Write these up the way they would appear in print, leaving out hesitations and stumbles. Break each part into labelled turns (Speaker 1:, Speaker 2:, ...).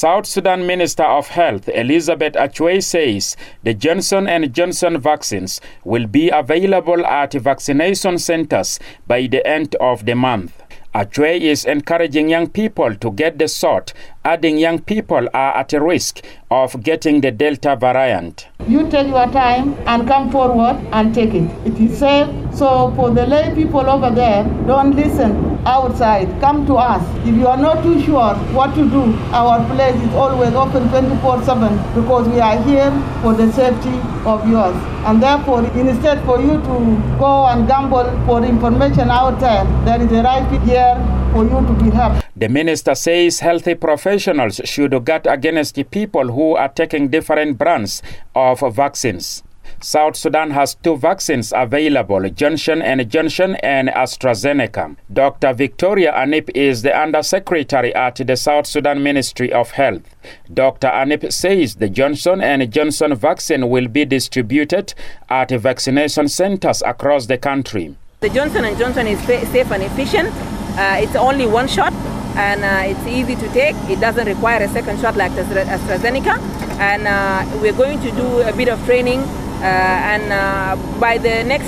Speaker 1: South Sudan Minister of Health Elizabeth Achwei says the Johnson & Johnson vaccines will be available at vaccination centers by the end of the month. Achwei is encouraging young people to get the shot, adding young people are at a risk of getting the Delta variant.
Speaker 2: You take your time and come forward and take it. It is safe. So for the lay people over there, don't listen outside. Come to us. If you are not too sure what to do, our place is always open 24/7 because we are here for the safety of yours. And therefore, instead for you to go and gamble for information out there is a right here for you to be helped.
Speaker 1: The minister says healthy professionals should guard against the people who are taking different brands of vaccines. South Sudan has 2 vaccines available, Johnson & Johnson and AstraZeneca. Dr. Victoria Anip is the Undersecretary at the South Sudan Ministry of Health. Dr. Anip says the Johnson & Johnson vaccine will be distributed at vaccination centers across the country.
Speaker 3: The Johnson & Johnson is safe and efficient. It's only 1 shot and it's easy to take. It doesn't require a second shot like AstraZeneca. And we're going to do a bit of training and by the next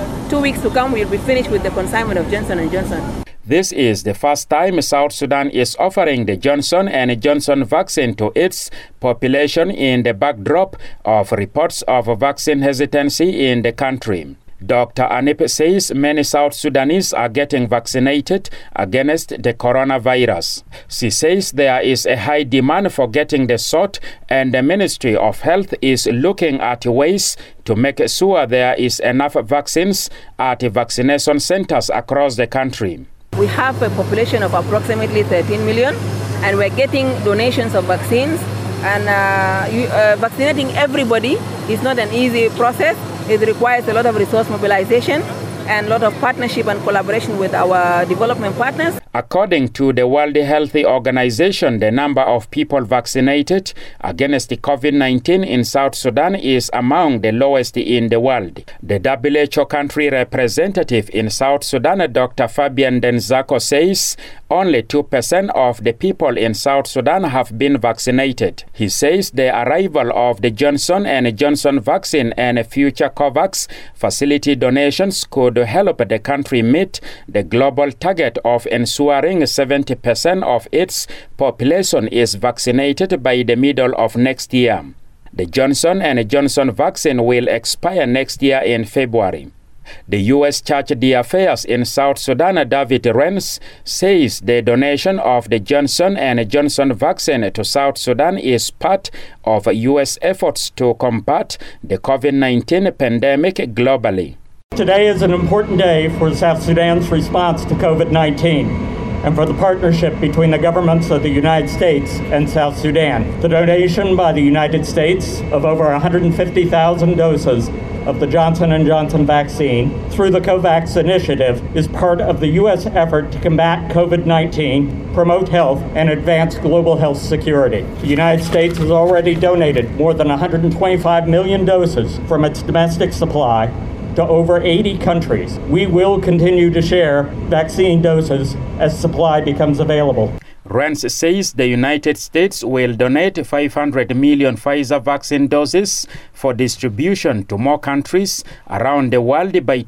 Speaker 3: 2 weeks to come, we'll be finished with the consignment of Johnson & Johnson.
Speaker 1: This is the first time South Sudan is offering the Johnson & Johnson vaccine to its population in the backdrop of reports of vaccine hesitancy in the country. Dr. Anip says many South Sudanese are getting vaccinated against the coronavirus. She says there is a high demand for getting the shot and the Ministry of Health is looking at ways to make sure there is enough vaccines at vaccination centers across the country.
Speaker 3: We have a population of approximately 13 million and we're getting donations of vaccines and vaccinating everybody is not an easy process. It requires a lot of resource mobilization and a lot of partnership and collaboration with our development partners.
Speaker 1: According to the World Health Organization, the number of people vaccinated against the COVID-19 in South Sudan is among the lowest in the world. The WHO country representative in South Sudan, Dr. Fabian Denzako, says only 2% of the people in South Sudan have been vaccinated. He says the arrival of the Johnson & Johnson vaccine and future COVAX facility donations could help the country meet the global target of ensuring 70% of its population is vaccinated by the middle of next year. The Johnson & Johnson vaccine will expire next year in February. The U.S. Church Affairs in South Sudan, David Renz, says the donation of the Johnson & Johnson vaccine to South Sudan is part of U.S. efforts to combat the COVID-19 pandemic globally.
Speaker 4: Today is an important day for South Sudan's response to COVID-19 and for the partnership between the governments of the United States and South Sudan. The donation by the United States of over 150,000 doses of the Johnson & Johnson vaccine through the COVAX initiative is part of the U.S. effort to combat COVID-19, promote health, and advance global health security. The United States has already donated more than 125 million doses from its domestic supply to over 80 countries. We will continue to share vaccine doses as supply becomes available.
Speaker 1: Renz says the United States will donate 500 million Pfizer vaccine doses for distribution to more countries around the world by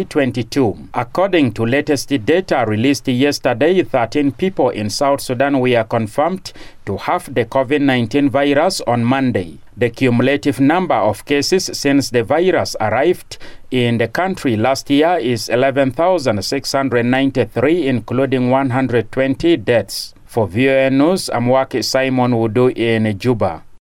Speaker 1: 2022. According to latest data released yesterday, 13 people in South Sudan were confirmed to have the COVID-19 virus on Monday. The cumulative number of cases since the virus arrived in the country last year is 11,693, including 120 deaths. For VOA News, I'm Waki Simon Wudu in Juba.